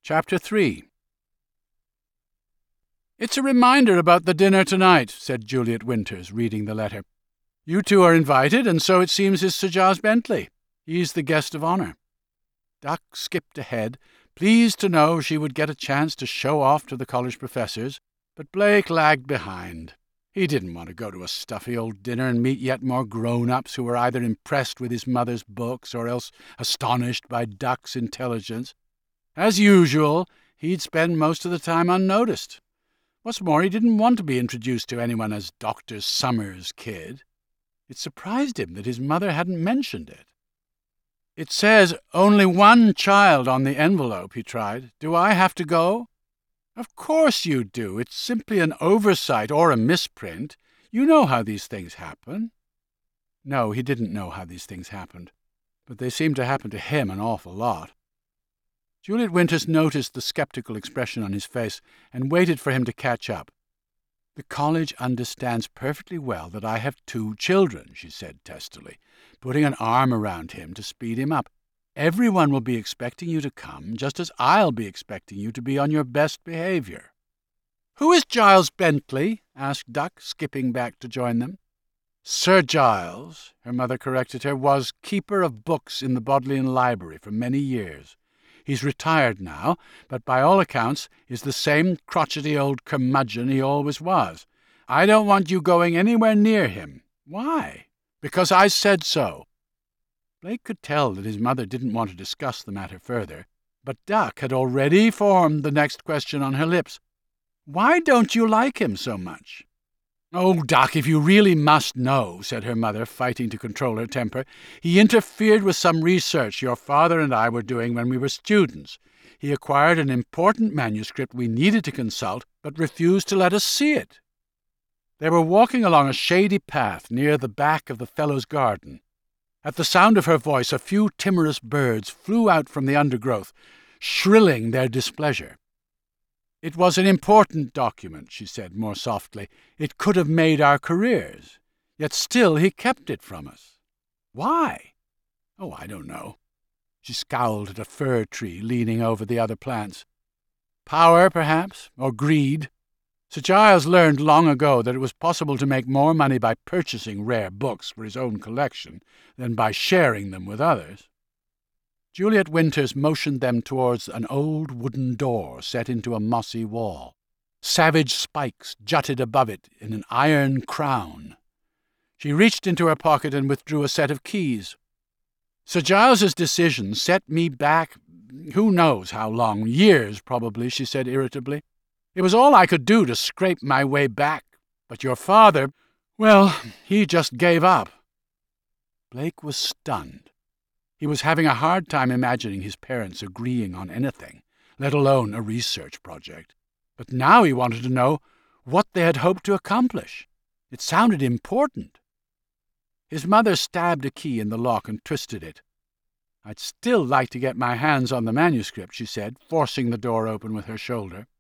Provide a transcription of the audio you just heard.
Chapter 3. "It's a reminder about the dinner tonight," said Juliet Winters, reading the letter. "You two are invited, and so it seems is Sir Giles Bentley. He's the guest of honour." Duck skipped ahead, pleased to know she would get a chance to show off to the college professors, but Blake lagged behind. He didn't want to go to a stuffy old dinner and meet yet more grown-ups who were either impressed with his mother's books or else astonished by Duck's intelligence. As usual, he'd spend most of the time unnoticed. What's more, he didn't want to be introduced to anyone as Dr. Summers' kid. It surprised him that his mother hadn't mentioned it. "It says only one child on the envelope," he tried. "Do I have to go?" "Of course you do. It's simply an oversight or a misprint. You know how these things happen." No, he didn't know how these things happened, but they seemed to happen to him an awful lot. Juliet Winters noticed the sceptical expression on his face and waited for him to catch up. "The college understands perfectly well that I have 2 children," she said testily, putting an arm around him to speed him up. "Everyone will be expecting you to come, just as I'll be expecting you to be on your best behaviour." "Who is Giles Bentley?" asked Duck, skipping back to join them. "Sir Giles," her mother corrected her, "was keeper of books in the Bodleian Library for many years. He's retired now, but by all accounts is the same crotchety old curmudgeon he always was. I don't want you going anywhere near him." "Why?" "Because I said so." Blake could tell that his mother didn't want to discuss the matter further, but Duck had already formed the next question on her lips. "Why don't you like him so much?" "Oh, Duck, if you really must know," said her mother, fighting to control her temper, "he interfered with some research your father and I were doing when we were students. He acquired an important manuscript we needed to consult, but refused to let us see it." They were walking along a shady path near the back of the Fellows' Garden. At the sound of her voice, a few timorous birds flew out from the undergrowth, shrilling their displeasure. "It was an important document," she said more softly. "It could have made our careers. Yet still he kept it from us. Why?" "Oh, I don't know." She scowled at a fir tree leaning over the other plants. "Power, perhaps, or greed. Sir Giles learned long ago that it was possible to make more money by purchasing rare books for his own collection than by sharing them with others." Juliet Winters motioned them towards an old wooden door set into a mossy wall. Savage spikes jutted above it in an iron crown. She reached into her pocket and withdrew a set of keys. "Sir Giles's decision set me back who knows how long, years probably," she said irritably. "It was all I could do to scrape my way back. But your father, well, he just gave up." Blake was stunned. He was having a hard time imagining his parents agreeing on anything, let alone a research project. But now he wanted to know what they had hoped to accomplish. It sounded important. His mother stabbed a key in the lock and twisted it. "I'd still like to get my hands on the manuscript," she said, forcing the door open with her shoulder.